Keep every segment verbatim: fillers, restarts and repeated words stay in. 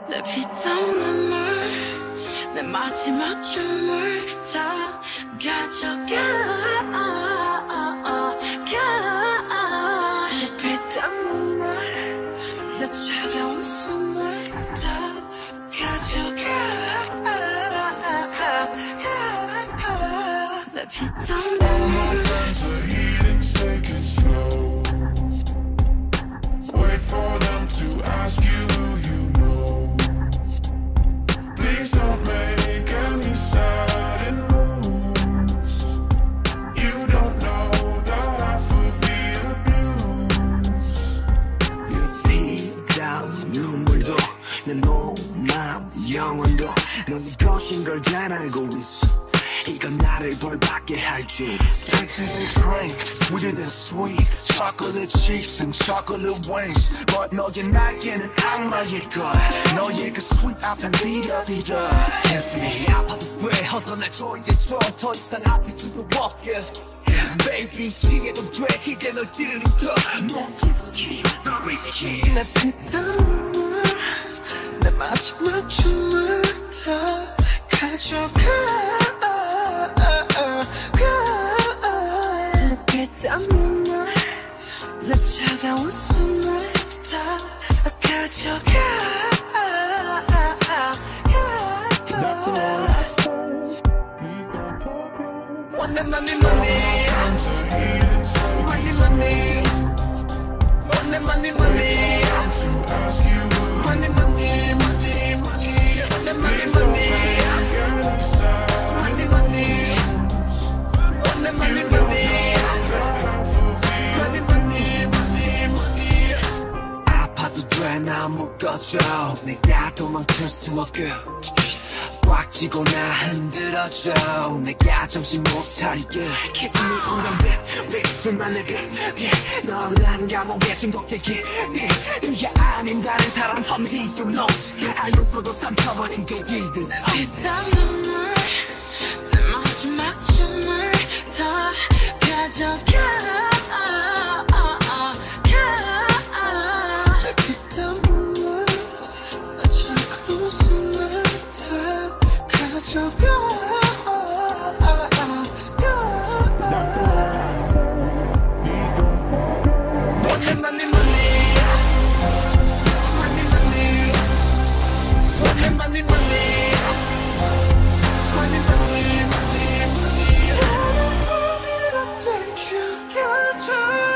내 피땀 눈물 내 마지막 춤을 다 가져가 내 피땀 눈물 내 차가운 숨을 다 가져가 내 피땀 눈물 Wait for them to ask you who you know. Please don't make any sudden moves. You don't know the half of the abuse. 내 피땀 눈물도 내 몸만 영혼도 넌 네 것인 걸 잘 알고 있어. 이건 나를 벌받게 할 줄. Pictures and cream, sweeter than sweet. Chocolate cheeks and chocolate wings. But 너의 날개는 악마의 것. 너의 그 sweet 앞에 비려 비려. Kiss me 아파도 돼 어서 날 조이해줘. 더 이상 아플 수도 없게. Baby 취해도 돼 이제 널 들이켜. 넌 깊숙이 넌 risky. 내 피땀 눈물 내 마지막 춤을 다 가져가 내 피땀 눈물 내 차가운 숨을 다 가져가 Money, money, money Money, money Money, money, money Money, money, money, money Money, money, money Money, money Money, money, money Money, money, money, money 아파도 돼 나 묶어줘. 내가 도망칠 수 없게 꽉 쥐고 나 흔들어줘. 내가 정신 못 차리게 Kiss me on the lip, lip 둘만의 립 너란 감옥에 중독되게 네가 아닌 다른 사람 섬기지 note 알면서도 삼켜버린 그 길들 피땀 눈물 내 마지막 춤을 다 가져가 내 피땀 눈물 내 차가운 숨을 다 가져가 Money, money, money Money, money Money, money, money Money, money, money, money 어디로 죽여줘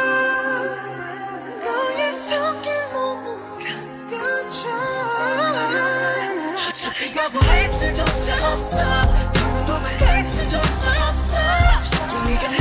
너의 손길로 눈 감겨줘 어차피 거부할 수조차 없어 더는 도망갈 수조차 없어 네가